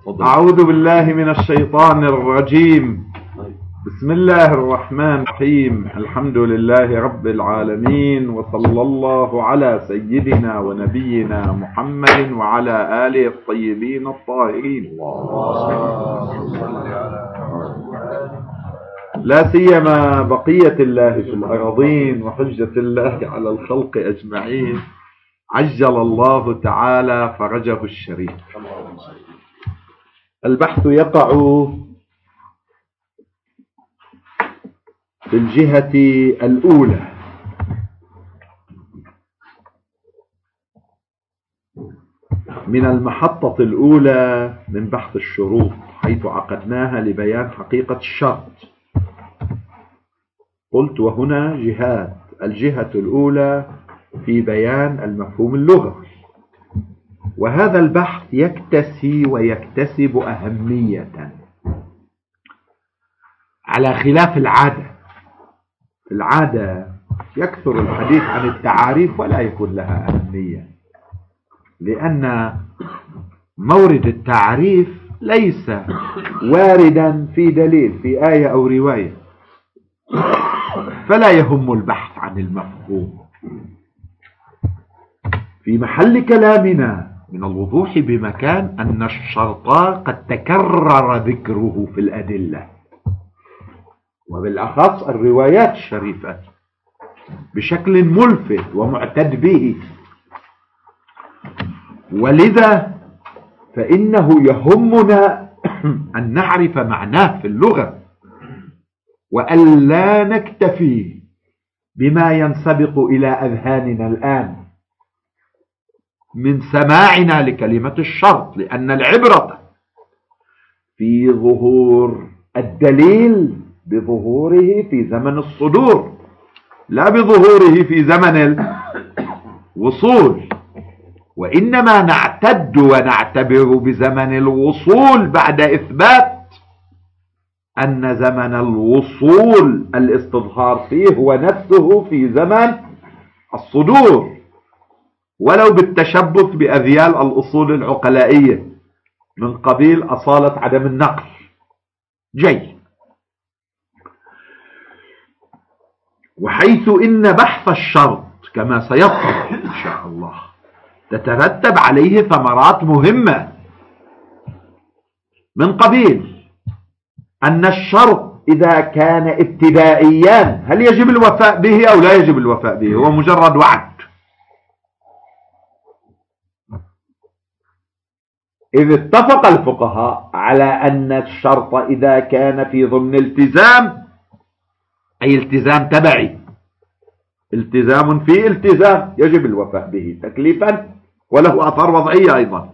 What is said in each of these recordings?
أعوذ بالله من الشيطان الرجيم. بسم الله الرحمن الرحيم. الحمد لله رب العالمين، وصلى الله على سيدنا ونبينا محمد وعلى آله الطيبين الطاهرين، لا سيما بقية الله في الأراضين وحجة الله على الخلق أجمعين، عجل الله تعالى فرجه الشريف. البحث يقع في الجهة الأولى من المحطة الأولى من بحث الشروط، حيث عقدناها لبيان حقيقة الشرط. قلت وهنا جهات: الجهة الأولى في بيان المفهوم اللغوي، وهذا البحث يكتسي ويكتسب أهمية على خلاف العادة. في العادة يكثر الحديث عن التعاريف ولا يكون لها أهمية، لأن مورد التعريف ليس واردا في دليل في آية أو رواية، فلا يهم البحث عن المفهوم. في محل كلامنا من الوضوح بمكان أن الشرط قد تكرر ذكره في الأدلة، وبالأخص الروايات الشريفة، بشكل ملفت ومعتد به، ولذا فإنه يهمنا أن نعرف معناه في اللغة، وأن لا نكتفي بما ينسبق إلى أذهاننا الآن من سماعنا لكلمة الشرط، لأن العبرة في ظهور الدليل بظهوره في زمن الصدور، لا بظهوره في زمن الوصول، وإنما نعتد ونعتبر بزمن الوصول بعد إثبات أن زمن الوصول الاستظهار فيه هو نفسه في زمن الصدور، ولو بالتشبث بأذيال الأصول العقلائية من قبيل أصالة عدم النقل. جيد. وحيث إن بحث الشرط كما سيتضح إن شاء الله تترتب عليه ثمرات مهمة، من قبيل أن الشرط إذا كان ابتدائيا هل يجب الوفاء به أو لا يجب الوفاء به؟ هو مجرد وعد. إذ اتفق الفقهاء على أن الشرط إذا كان في ضمن التزام، أي التزام تبعي، التزام فيه التزام، يجب الوفاء به تكليفا وله آثار وضعية أيضا.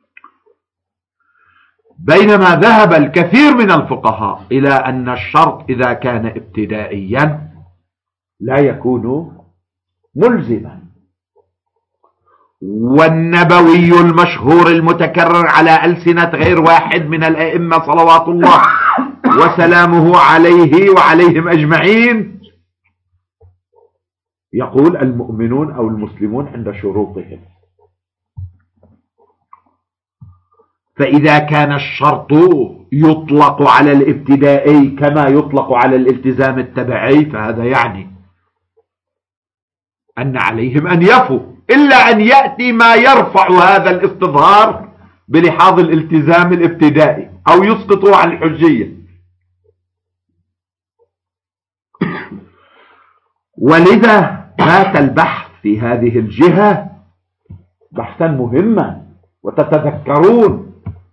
بينما ذهب الكثير من الفقهاء إلى أن الشرط إذا كان ابتدائيا لا يكون ملزما. والنبوي المشهور المتكرر على ألسنة غير واحد من الأئمة صلوات الله وسلامه عليه وعليهم أجمعين يقول: المؤمنون أو المسلمون عند شروطهم. فإذا كان الشرط يطلق على الابتدائي كما يطلق على الالتزام التبعي، فهذا يعني أن عليهم أن يفوا، إلا أن يأتي ما يرفع هذا الاستظهار بلحاظ الالتزام الابتدائي أو يسقطوا عن الحجية. ولذا بات البحث في هذه الجهة بحثا مهما. وتتذكرون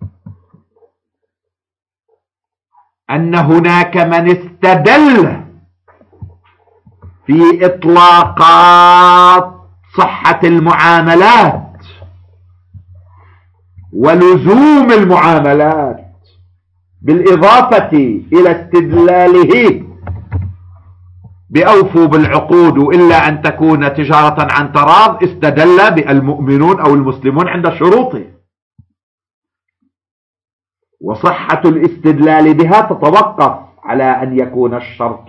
أن هناك من استدل في إطلاقات صحة المعاملات ولزوم المعاملات بالإضافة إلى استدلاله بأوفوا بالعقود إلا أن تكون تجارة عن تراض، استدل بالمؤمنون أو المسلمون عند شروطه. وصحة الاستدلال بها تتوقف على أن يكون الشرط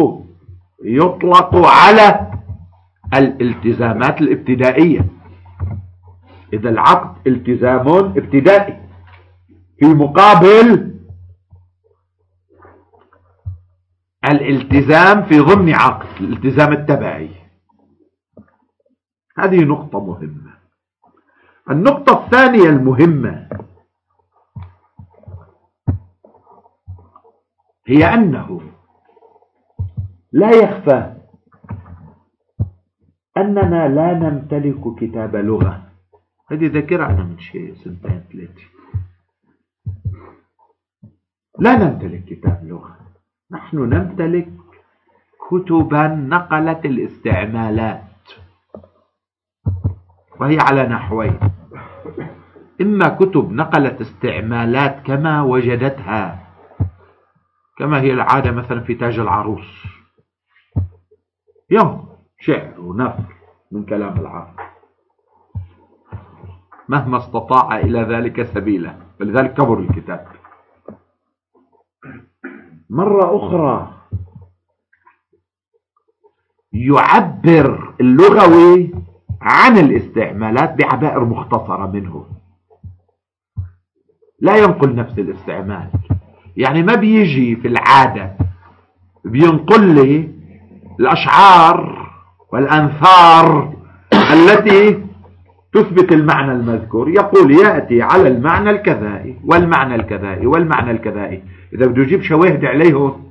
يطلق على الالتزامات الابتدائية، إذا العقد التزام ابتدائي. في مقابل الالتزام في ضمن عقد الالتزام التبعي. هذه نقطة مهمة. النقطة الثانية المهمة هي أنه لا يخفى أننا لا نمتلك كتاب لغة. هذه ذاكرة أنا من شيء سنتين ثلاثة. لا نمتلك كتاب لغة، نحن نمتلك كتبا نقلت الاستعمالات، وهي على نحوين: إما كتب نقلت استعمالات كما وجدتها، كما هي العادة مثلا في تاج العروس، يوم شعر ونثر من كلام العرب مهما استطاع إلى ذلك سبيلا، ولذلك كبر الكتاب. مرة أخرى يعبر اللغوي عن الاستعمالات بعبائر مختصرة منه، لا ينقل نفس الاستعمال. يعني ما بيجي في العادة بينقل لي الأشعار والأنثار التي تثبت المعنى المذكور، يقول يأتي على المعنى الكذائي والمعنى الكذائي والمعنى الكذائي. إذا بده يجيب شواهد عليهم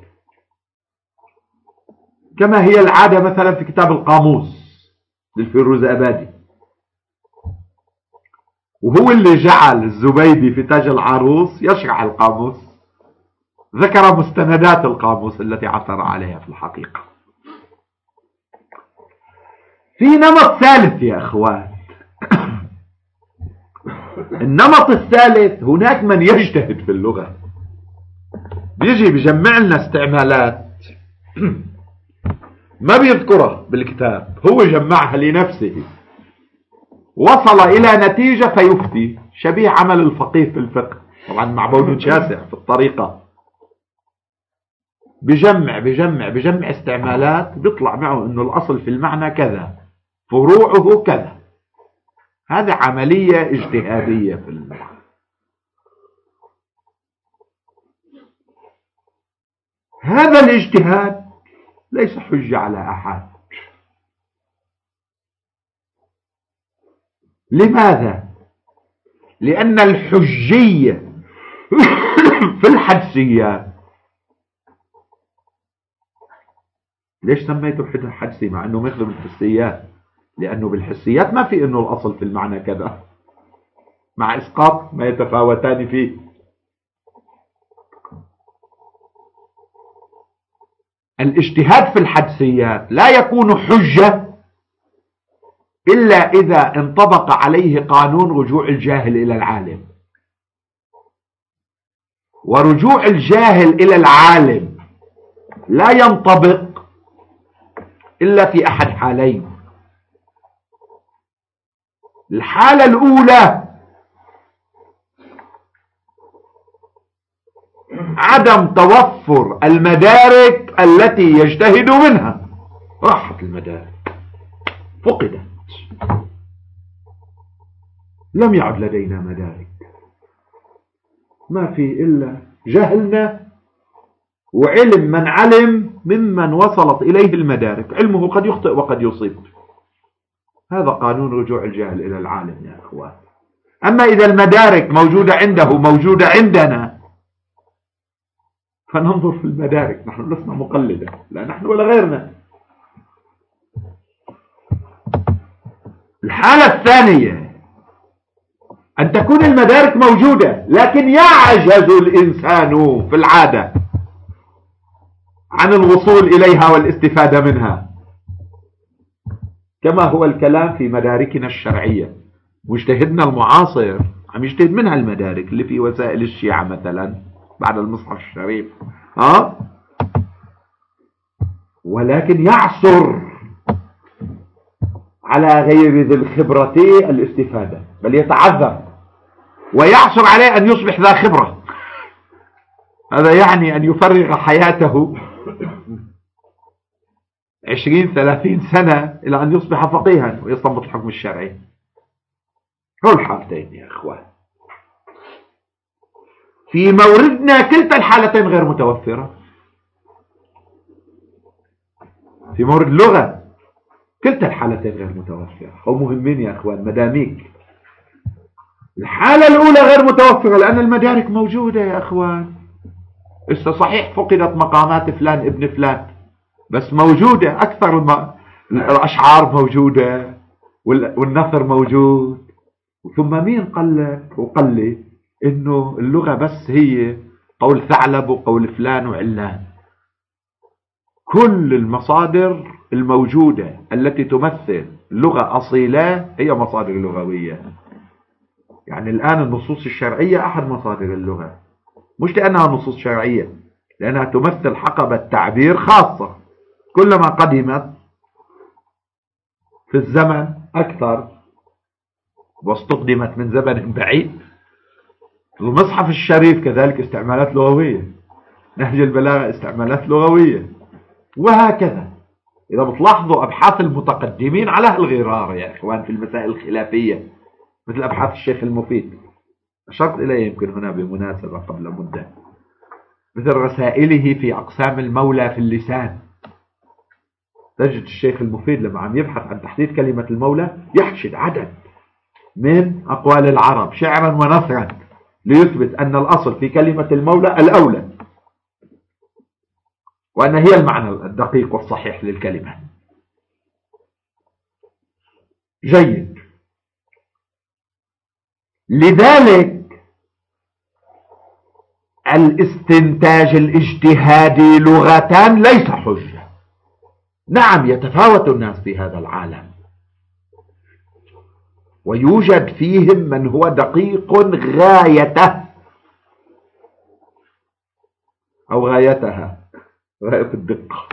كما هي العادة مثلا في كتاب القاموس للفيروز أبادي، وهو اللي جعل الزبيدي في تاج العروس يشرح القاموس، ذكر مستندات القاموس التي عثر عليها في الحقيقة. في نمط ثالث يا أخوات، النمط الثالث هناك من يجتهد في اللغة، بيجي بيجمع لنا استعمالات ما بيذكرها بالكتاب، هو جمعها لنفسه، وصل إلى نتيجة فيفتي، شبيه عمل الفقيه في الفقه، طبعا مع بعد شاسع في الطريقة. بجمع استعمالات، بيطلع معه انه الاصل في المعنى كذا، فروعه كذا. هذا عملية اجتهادية في اللغة. هذا الاجتهاد ليس حجة على أحد. لماذا؟ لأن الحجية في الحدسيات، ليش سميته حدسي مع أنه مثل بالحسيات؟ لأنه بالحسيات ما في أنه الأصل في المعنى كذا، مع إسقاط ما يتفاوتان فيه. الاجتهاد في الحدسيات لا يكون حجة إلا إذا انطبق عليه قانون رجوع الجاهل إلى العالم. ورجوع الجاهل إلى العالم لا ينطبق إلا في أحد حالين: الحالة الأولى عدم توفر المدارك التي يجتهد منها، راحت المدارك، فقدت، لم يعد لدينا مدارك، ما في إلا جهلنا وعلم من علم ممن وصلت إليه المدارك، علمه قد يخطئ وقد يصيب. هذا قانون رجوع الجاهل إلى العالم يا أخوان. أما إذا المدارك موجودة عنده موجودة عندنا، فننظر في المدارك، نحن لسنا مقلدة، لا نحن ولا غيرنا. الحالة الثانية أن تكون المدارك موجودة لكن يعجز الإنسان في العادة عن الوصول إليها والاستفادة منها، كما هو الكلام في مداركنا الشرعية. مجتهدنا المعاصر عم يجتهد منها المدارك اللي في وسائل الشيعة مثلا بعد المصحف الشريف، ولكن يعثر على غير ذي الخبرة الاستفادة، بل يتعذر ويعثر عليه أن يصبح ذا خبرة. هذا يعني أن يفرغ حياته 20-30 سنة إلى أن يصبح فقيها ويستنبط الحكم الشرعي. هو الحالتين يا أخوان. في موردنا كلتا الحالتين غير متوفرة. في مورد اللغة كلتا الحالتين غير متوفرة. أو مهمين يا أخوان مداميك. الحالة الأولى غير متوفرة لأن المدارك موجودة يا أخوان. صحيح فقدت مقامات فلان ابن فلان، بس موجودة أكثر الأشعار موجودة والنثر موجود. ثم مين قال لك وقال لي إنه اللغة بس هي قول ثعلب وقول فلان وعلان؟ كل المصادر الموجودة التي تمثل لغة أصيلة هي مصادر لغوية. يعني الآن النصوص الشرعية أحد مصادر اللغة، مش لأنها نصوص شرعية، لأنها تمثل حقبة تعبير خاصة كلما قدمت في الزمن أكثر واستخدمت من زمن بعيد. المصحف الشريف كذلك استعمالات لغوية، نهج البلاغة استعمالات لغوية، وهكذا. إذا بتلاحظوا أبحاث المتقدمين على الغرار يا إخوان في المسائل الخلافية، مثل أبحاث الشيخ المفيد، أشرت إليه يمكن هنا بمناسبة قبل مدة، مثل رسائله في أقسام المولى في اللسان. تجد الشيخ المفيد لما عم يبحث عن تحديد كلمة المولى يحشد عدد من أقوال العرب شعرا ونثرا ليثبت أن الأصل في كلمة المولى الأولى، وأن هي المعنى الدقيق والصحيح للكلمة. جيد. لذلك الاستنتاج الاجتهادي لغة ليس حجة. نعم يتفاوت الناس في هذا العالم ويوجد فيهم من هو دقيق غايته أو غايتها، غاية الدقة،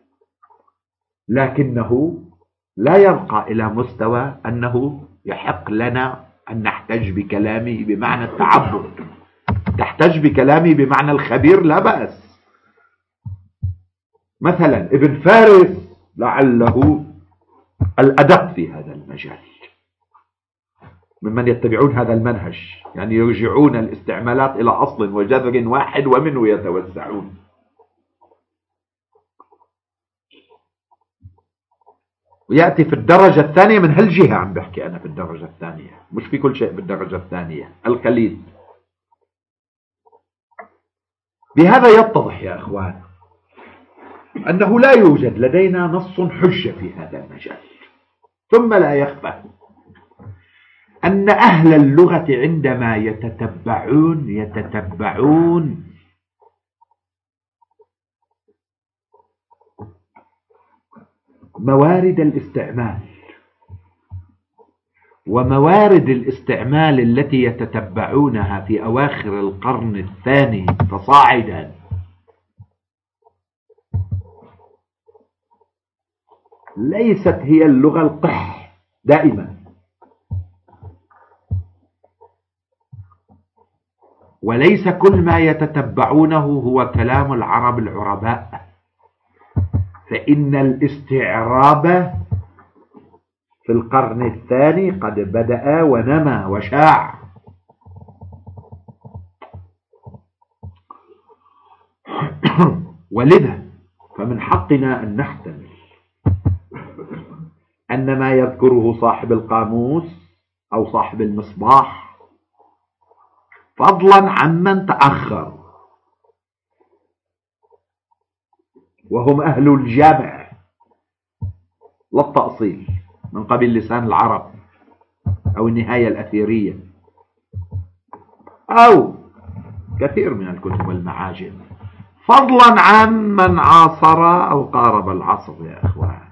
لكنه لا يرقى إلى مستوى أنه يحق لنا أن نحتج بكلامه بمعنى التعبد. تحتج بكلامه بمعنى الخبير لا بأس. مثلا ابن فارس لعله الأدق في هذا المجال ممن يتبعون هذا المنهج، يعني يرجعون الاستعمالات إلى أصل وجذر واحد ومنه يتوسعون. ويأتي في الدرجة الثانية من هالجهة، عم بحكي أنا في الدرجة الثانية، مش في كل شيء بالدرجة الثانية، الخليل. بهذا يتضح يا أخوان أنه لا يوجد لدينا نص حجة في هذا المجال. ثم لا يخفى أن أهل اللغة عندما يتتبعون موارد الاستعمال، وموارد الاستعمال التي يتتبعونها في أواخر القرن الثاني فصاعدا ليست هي اللغة القح دائما، وليس كل ما يتتبعونه هو كلام العرب العرباء. فإن الاستعراب في القرن الثاني قد بدأ ونمى وشاع. ولذا فمن حقنا أن نحتمل أن ما يذكره صاحب القاموس أو صاحب المصباح فضلا عمن تأخر وهم أهل الجامع لا التأصيل من قبل لسان العرب أو النهاية الأثيرية أو كثير من الكتب والمعاجم، فضلا عن من عاصر أو قارب العصر يا أخوان،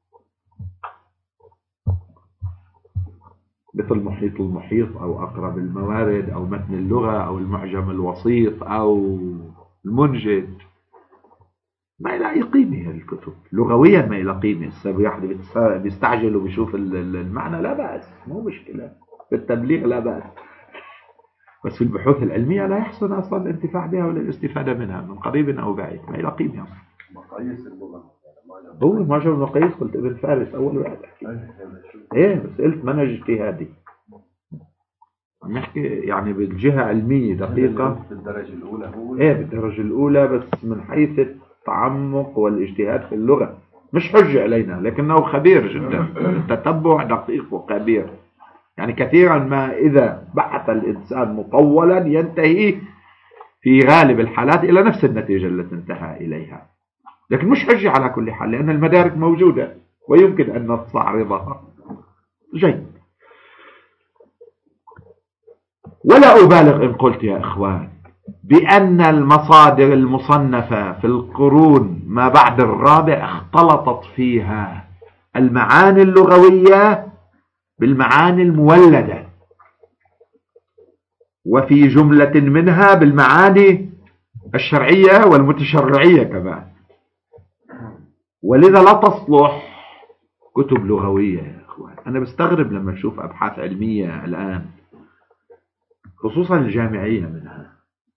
مثل محيط المحيط أو أقرب الموارد أو متن اللغة أو المعجم الوسيط أو المنجد. ما إلى قيمة الكتب لغويا، ما إلى قيمة. السبب واحد بيستعجل وبيشوف المعنى لا بأس، مو مشكلة. في التبليغ لا بأس، بس في البحوث العلمية لا يحسن أصلا الانتفاع بها ولا الاستفادة منها من قريب أو بعيد، ما إلى قيمة أصلا. مقاييس اللغة هو معجم المقاييس قلت ابن فارس أول واحد أحكي. إيه بس قلت منهج اجتهادي. عم نحكي يعني بالجهة علمية دقيقة. بالدرجة الأولى هو ايه بالدرجة الأولى، بس من حيث التعمق والاجتهاد في اللغة مش حجة علينا، لكنه خبير جدا، التتبع دقيق وخبير. يعني كثيرا ما إذا بحث الإنسان مطولا ينتهي في غالب الحالات إلى نفس النتيجة التي انتهى إليها، لكن مش حجة على كل حال، لأن المدارك موجودة ويمكن أن نستعرضها. جيد. ولا أبالغ إن قلت يا إخوان بأن المصادر المصنفة في القرون ما بعد الرابع اختلطت فيها المعاني اللغوية بالمعاني المولدة، وفي جملة منها بالمعاني الشرعية والمتشرعية كمان، ولذا لا تصلح كتب لغوية يا إخوان. أنا بستغرب لما أشوف أبحاث علمية الآن خصوصا الجامعية منها،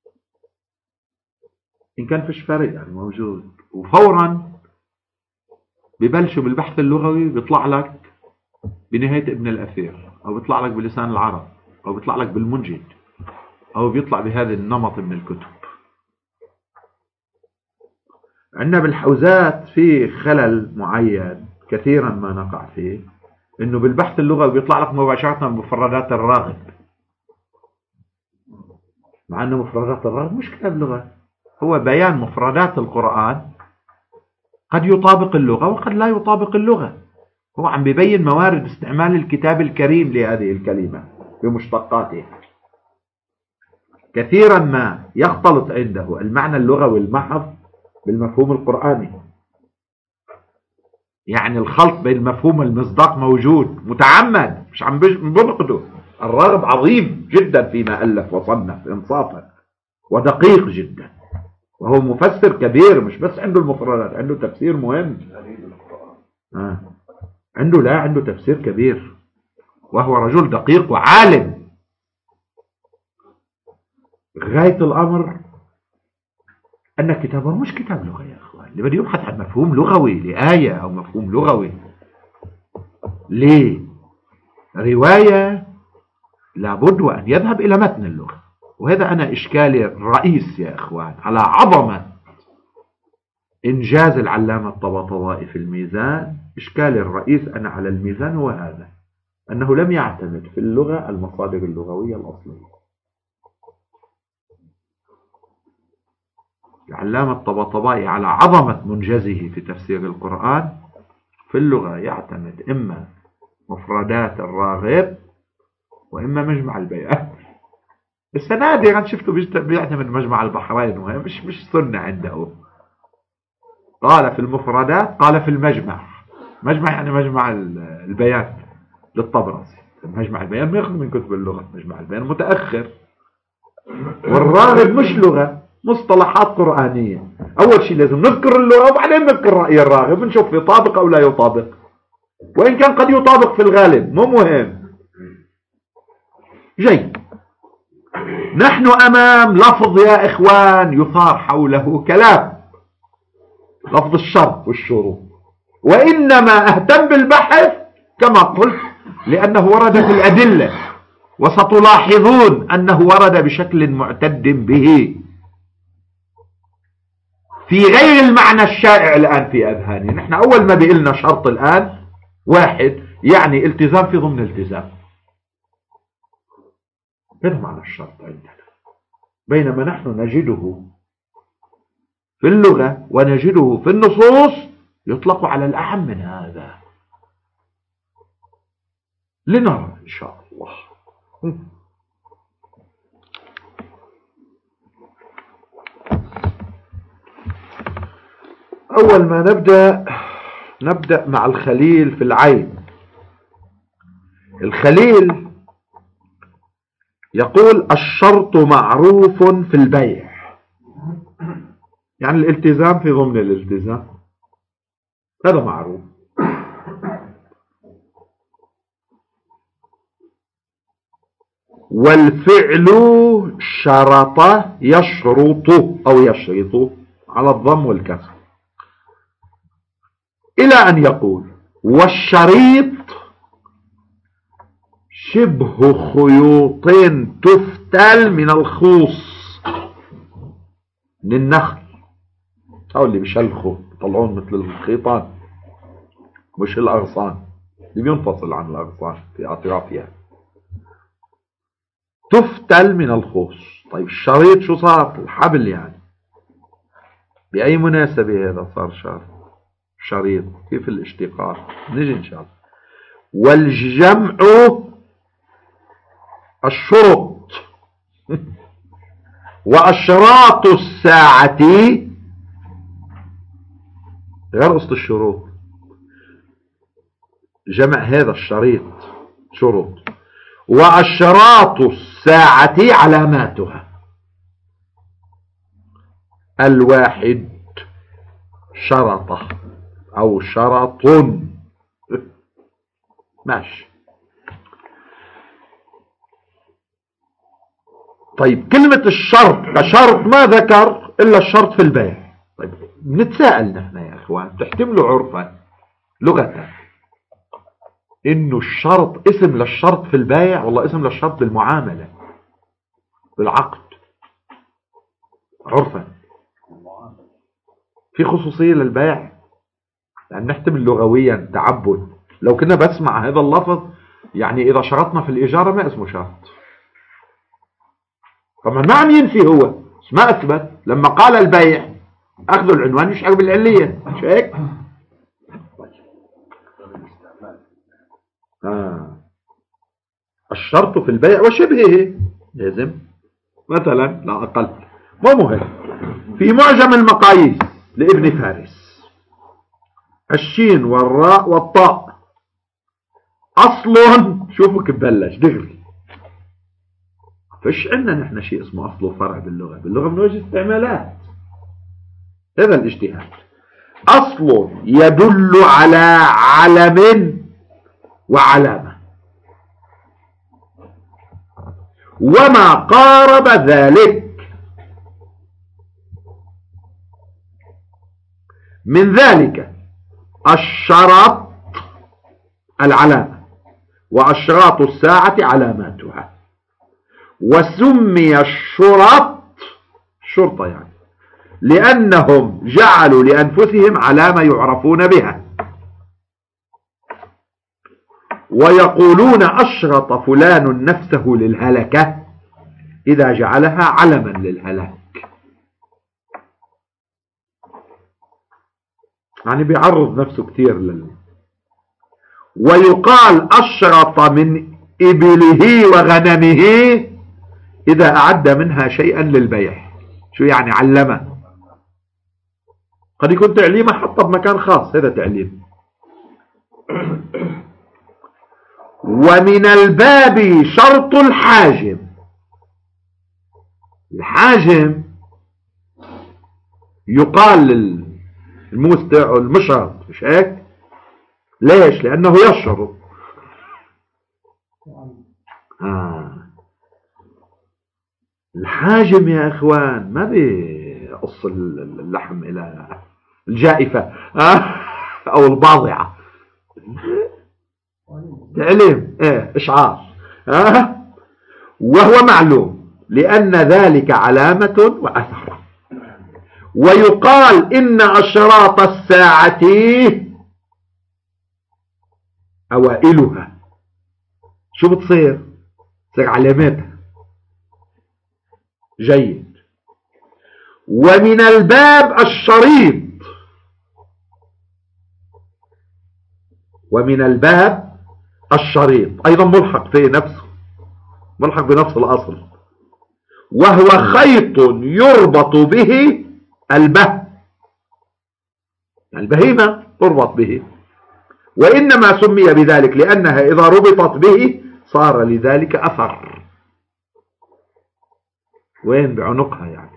إن كان فيش فرق يعني موجود، وفورا ببلشوا بالبحث اللغوي بيطلع لك بنهاية ابن الأثير، أو بيطلع لك بلسان العرب، أو بيطلع لك بالمنجد، أو بيطلع بهذا النمط من الكتب. عندنا بالحوزات في خلل معين كثيرا ما نقع فيه، إنه بالبحث اللغوي بيطلع لك مباشرة مفردات الراغب، مع أنه مفردات الراغب مش كتاب لغة، هو بيان مفردات القرآن، قد يطابق اللغة وقد لا يطابق اللغة. هو عم بيبين موارد استعمال الكتاب الكريم لهذه الكلمة بمشتقاته. كثيرا ما يختلط عنده المعنى اللغوي المحض بالمفهوم القرآني، يعني الخلط بين المفهوم والمصداق موجود متعمد، مش عم بنقده. الراغب عظيم جدا فيما ألف وصنف إنصافا، ودقيق جدا، وهو مفسر كبير، مش بس عنده المفردات، عنده تفسير مهم. عنده تفسير كبير، وهو رجل دقيق وعالم. غاية الأمر أن كتابه مش كتاب لغة يا أخوان، اللي بده يبحث عن مفهوم لغوي لآية أو مفهوم لغوي ليه رواية لابد وأن يذهب إلى متن اللغة. وهذا أنا إشكالي الرئيس يا أخوان على عظمة إنجاز العلامة الطباطبائي في الميزان. إشكالي الرئيس أنا على الميزان هو هذا، أنه لم يعتمد في اللغة المصادر اللغوية الأصلية. العلامة الطباطبائي على عظمة منجزه في تفسير القرآن في اللغة يعتمد إما مفردات الراغب وإما مجمع البيان. بس نادرا شفته بيعتمد مجمع البحرين، وهي مش سنة عنده. قال في المفردات، قال في المجمع. مجمع يعني مجمع البيان للطبرسي. مجمع البيان ما يأخذ من كتب اللغة، مجمع البيان متأخر. والراغب مش لغة، مصطلحات قرآنية. أول شيء لازم نذكر اللغة وبعدين نذكر رأي الراغب، نشوف يطابق أو لا يطابق، وإن كان قد يطابق في الغالب مو مهم. جيد. نحن أمام لفظ يا إخوان يثار حوله كلام، لفظ الشرط والشروط، وإنما أهتم بالبحث كما قلت لأنه ورد في الأدلة، وستلاحظون أنه ورد بشكل معتد به في غير المعنى الشائع الآن في أذهاننا. نحن أول ما بيقلنا شرط الآن واحد يعني التزام في ضمن التزام، هذا معنى الشرط عندنا، بينما نحن نجده في اللغة ونجده في النصوص يطلق على الأعم من هذا. لنرى إن شاء الله. أول ما نبدأ مع الخليل في العين. الخليل يقول الشرط معروف في البيع، يعني الالتزام في ضمن الالتزام، هذا معروف. والفعل شرط يشرط أو يشرط على الضم والكسر، إلى أن يقول والشريط شبه خيوطين تفتل من الخوص، من النخل، أو اللي بيشلخوا يطلعون مثل الخيطان، مش الأغصان اللي بينفصل عن الأغصان في أطرافها. تفتل من الخوص. طيب الشريط شو صار؟ الحبل يعني. بأي مناسبة هذا صار شريط؟ كيف الاشتقاق؟ نجي إن شاء الله. والجمع الشرط وأشراط الساعة، غير قصة الشروط، جمع هذا الشريط شروط، وأشراط الساعة علاماتها. الواحد شرطة أو شرط، ماشي. طيب كلمة الشرط كشرط ما ذكر إلا الشرط في البيع. طيب نتساءل نحن يا إخوان، تحتملوا عرفا لغة إنه الشرط اسم للشرط في البيع ولا اسم للشرط بالمعاملة بالعقد؟ عرفا في خصوصية للبيع، لأن نحتمل لغويا تعبد. لو كنا بسمع هذا اللفظ يعني إذا شرطنا في الإجارة ما اسمه شرط. طبعا ما عم ينفي هو، بس ما أثبت. لما قال البيع أخذوا العنوان يشعر بالعلية، مش هيك؟ الشرط في البيع وشبهه لازم مثلا لا أقل. مو مهم. في معجم المقاييس لابن فارس، الشين والراء والطاء أصل، شوفوا كيف بلش دغري. فش عندنا نحن شيء اسمه أصل وفرع باللغة. باللغة بنوجد استعمالات. هذا الاجتهاد. أصل يدل على علم وعلامة، وما قارب ذلك من ذلك الشرط العلامة، وأشراط الساعة علاماتها. وسمي الشرط شرطة يعني لأنهم جعلوا لأنفسهم علامة يعرفون بها، ويقولون أشرط فلان نفسه للهلكة إذا جعلها علما للهلاك. يعني بيعرض نفسه كثير ويقال أشرط من إبله وغنمه إذا أعد منها شيئا للبيع. شو يعني علمه؟ قد يكون تعليمه حطه بمكان خاص، هذا تعليم. ومن الباب شرط الحاجم. الحاجم يقال للموس المشرط، مش هيك؟ ليش؟ لأنه يشرط. الحاجم يا إخوان ما بيقص اللحم إلى الجائفة أو الباضعة. تعليم إشعار وهو معلوم لأن ذلك علامة وأثر. ويقال إن أشراط الساعة أوائلها. شو بتصير علاماتها. جيد. ومن الباب الشريط. ومن الباب الشريط أيضا ملحق في نفسه، ملحق بنفس الأصل، وهو خيط يربط به البهيمة تربط به، وإنما سمي بذلك لأنها إذا ربطت به صار لذلك أثر. وين؟ بعنقها يعني.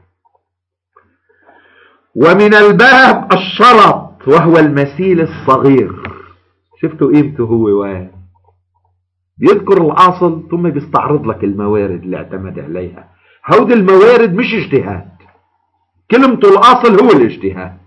ومن الباب الشرط وهو المسيل الصغير. شفتوا قيمته هو وين؟ بيذكر الأصل ثم بيستعرض لك الموارد اللي اعتمد عليها. هودي الموارد مش اجتهاد، كلمته الأصل هو الاجتهاد.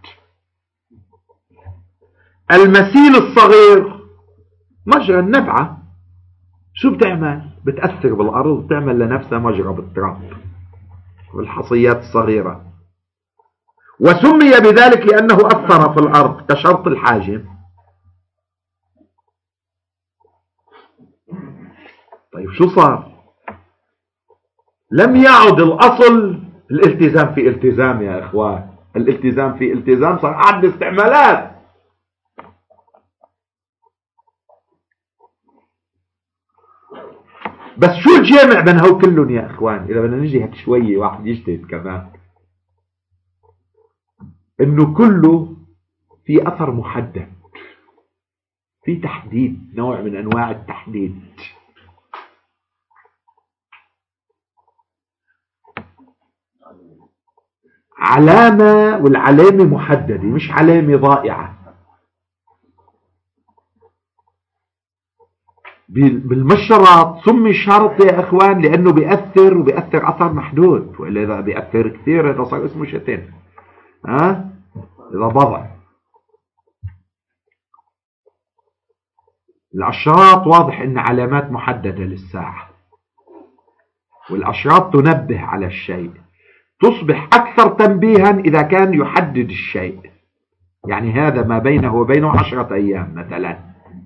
المسيل الصغير مجرى النبعة، شو بتعمل؟ بتأثر بالأرض، بتعمل لنفسها مجرى بالتراب والحصيات الصغيرة. وسمي بذلك لأنه أثر في الأرض كشرط الحاجم. طيب شو صار؟ لم يعد الأصل الالتزام في التزام يا إخوان، الالتزام في التزام صار عد استعمالات. بس شو الجامع بين هو كلهم يا إخوان؟ إذا بدنا نجي هيك شوية واحد يجتهد كمان، إنه كله في أثر محدد، في تحديد، نوع من أنواع التحديد. علامة، والعلامة محددة مش علامة ضائعة. بالمشرط سمي شرط يا اخوان لانه بيأثر، وبيأثر اثر محدود، والا اذا بيأثر كثير هذا صار اسمه شتم. اذا بضع الاشراط واضح ان علامات محددة للساعة، والاشراط تنبه على الشيء، تصبح اكثر تنبيها اذا كان يحدد الشيء. يعني هذا ما بينه وبينه 10 ايام مثلا،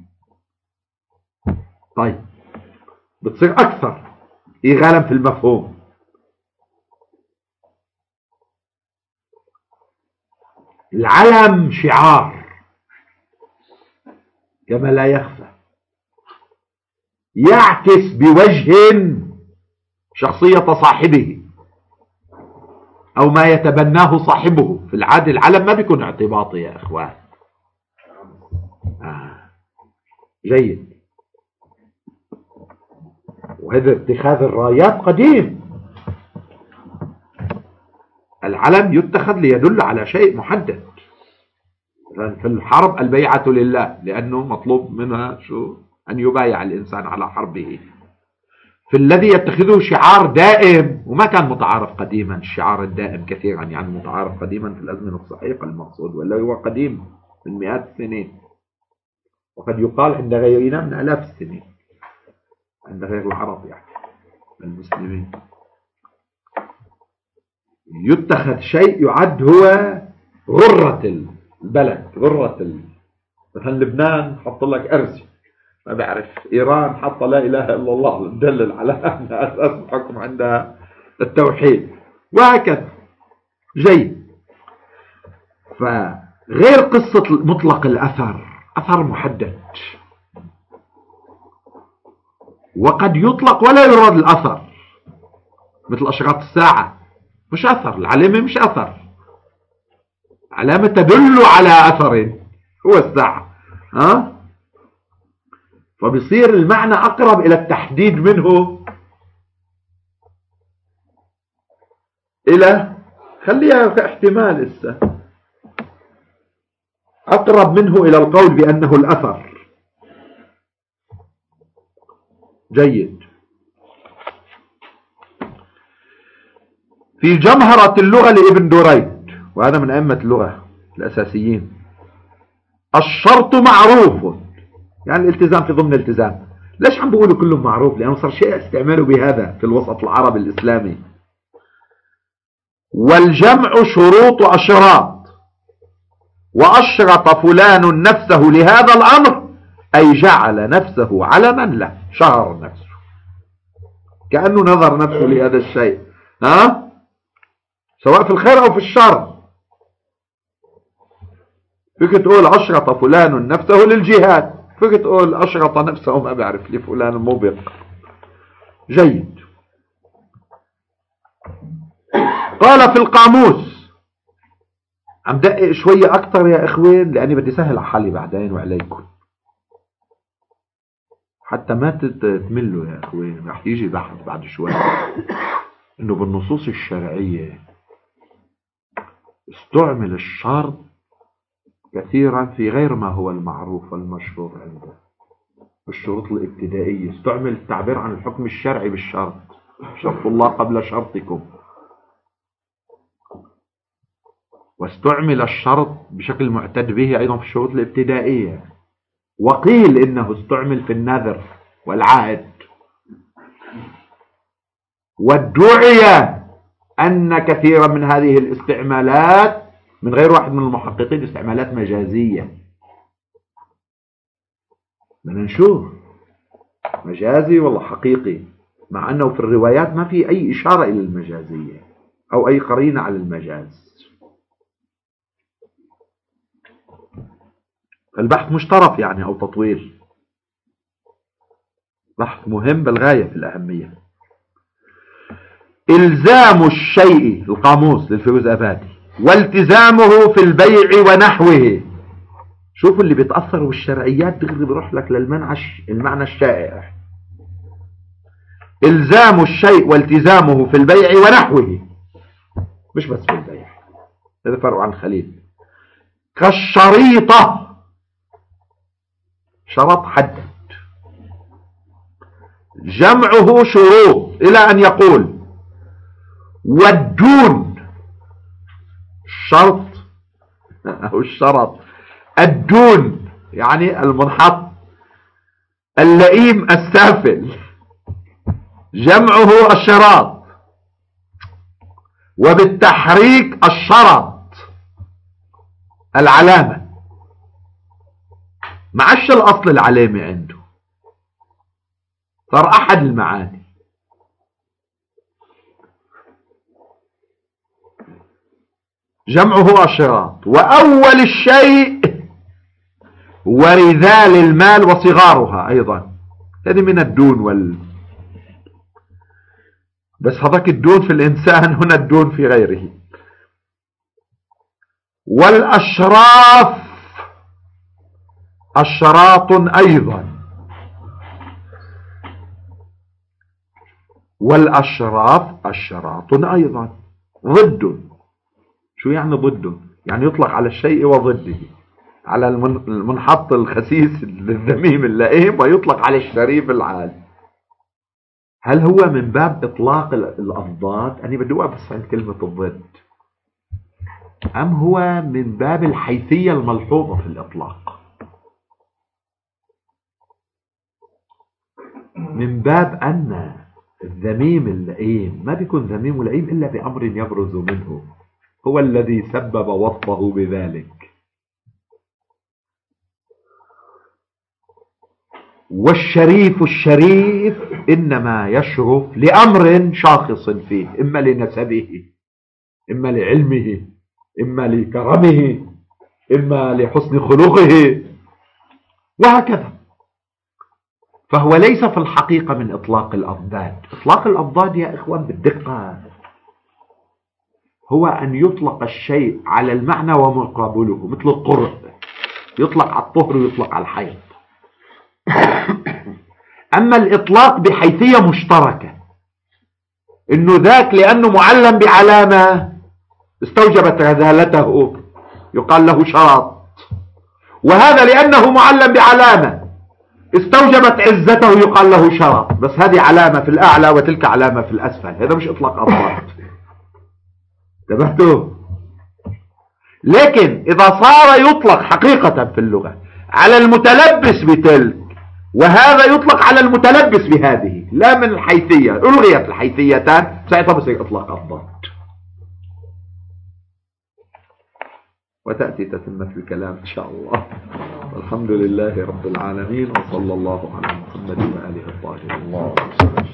طيب بتصير اكثر ايغالا في المفهوم. العلم شعار كما لا يخفى، يعكس بوجه شخصية صاحبه او ما يتبناه صاحبه. في العادة العلم ما بيكون اعتباطي يا اخوان. جيد. وهذا اتخاذ الرايات قديم، العلم يتخذ ليدل على شيء محدد. في الحرب البيعة لله، لأنه مطلوب منها شو؟ أن يبايع الإنسان على حربه. في الذي يتخذه شعار دائم، وما كان متعارف قديما الشعار الدائم كثيرا، يعني متعارف قديما في الأزمنة الصحيحة المقصود، ولا هو قديم من مئات السنين، وقد يقال عند غيرنا من آلاف السنين، عند غير العرب يعني المسلمين. يتخذ شيء يعد هو غرة البلد، مثلا لبنان حط لك أرسي، ما بعرف إيران حط لا إله إلا الله، تدلل على أن أساس الحكم عندها التوحيد، وهكذا. جيد. فغير قصة مطلق الأثر، أثر محدد، وقد يطلق ولا يراد الأثر، مثل أشراط الساعة مش أثر، العلامة مش أثر، علامة تدل على أثر هو الساعة. فبيصير المعنى أقرب إلى التحديد منه إلى، خليها كاحتمال إسا، أقرب منه إلى القول بأنه الأثر. جيد. في جمهرة اللغة لابن دريد، وهذا من أئمة اللغة الأساسيين، الشرط معروف، يعني الالتزام في ضمن الالتزام. ليش عم بقولوا كله معروف؟ لأنه صار شيء استعماله بهذا في الوسط العربي الإسلامي. والجمع شروط أشراط، وأشرط فلان نفسه لهذا الأمر، أي جعل نفسه علما له، شهر نفسه، كأنه نظر نفسه لهذا الشيء، سواء في الخير أو في الشر. فيك تقول أشرط فلان نفسه للجهاد، فيك تقول أشرط نفسه ما بعرف لفلان الموبق. جيد. قال في القاموس، عم دقق شوية أكتر يا إخوين لأني بدي سهل على حالي بعدين وعليكم، حتى ما تتملوا يا إخوين. رح يجي بحث بعد شوي إنه بالنصوص الشرعية استعمل الشرط كثيرا في غير ما هو المعروف والمشهور عنده. الشروط الابتدائية استعمل التعبير عن الحكم الشرعي بالشرط، شرط الله قبل شرطكم. واستعمل الشرط بشكل معتد به أيضا في الشروط الابتدائية. وقيل إنه استعمل في النذر والعهد وادعي أن كثيرا من هذه الاستعمالات من غير واحد من المحققين استعمالات مجازية. بدنا نشوف مجازي ولا حقيقي، مع أنه في الروايات ما في أي إشارة إلى المجازية أو أي قرينة على المجاز. البحث مش طرف يعني أو تطويل، بحث مهم بالغاية في الأهمية. إلزام الشيء، القاموس للفيروز أبادي، والتزامه في البيع ونحوه. شوفوا اللي بيتأثروا بالشرعيات دغري بيروح لك المعنى الشائع. إلزام الشيء والتزامه في البيع ونحوه، مش بس في البيع، هذا فرق عن خليل. كالشريطة، شرط حدد، جمعه شروط إلى أن يقول والدون، الشرط أو الشرط، الدون يعني المنحط اللئيم السافل، جمعه الشراط، وبالتحريك الشرط العلامة، معش الأصل العلامة عنده، صار أحد المعاني. جمعه الشراط. وأول الشيء ورذال المال وصغارها أيضا، هذه من الدون بس هذاك الدون في الإنسان، هنا الدون في غيره. والأشراف أشراط أيضا، والأشراف أشراط أيضا ضد. شو يعني ضد؟ يعني يطلق على الشيء وضده، على المنحط الخسيس الذميم اللئيم، ويطلق على الشريف العال. هل هو من باب إطلاق الأضداد؟ أنا بدي أبص عند كلمة الضد، أم هو من باب الحيثية الملحوظة في الإطلاق؟ من باب أن الذميم اللئيم ما بيكون ذميم ولئيم إلا بأمر يبرز منه، هو الذي سبب وصفه بذلك. والشريف الشريف إنما يشرف لأمر شاخص فيه، إما لنسبه، إما لعلمه، إما لكرمه، إما لحسن خلقه، وهكذا. فهو ليس في الحقيقة من إطلاق الأضداد. إطلاق الأضداد يا إخوان بالدقة هو أن يطلق الشيء على المعنى ومقابله، مثل القرء يطلق على الطهر ويطلق على الحيض. أما الإطلاق بحيثية مشتركة، إنه ذاك لأنه معلم بعلامة استوجبت رذالته يقال له شرط، وهذا لأنه معلم بعلامة استوجبت عزته يقال له شرط، بس هذه علامة في الأعلى وتلك علامة في الأسفل. هذا مش إطلاق أضداد، انتبهتوا؟ لكن إذا صار يطلق حقيقة في اللغة على المتلبس بتلك، وهذا يطلق على المتلبس بهذه، لا من الحيثية، ألغيت الحيثيتان، ساعتها بصير إطلاق أضداد. وتأتي تتمة الكلام إن شاء الله. والحمد لله رب العالمين، وصلى الله على محمد وآله الطاهرين.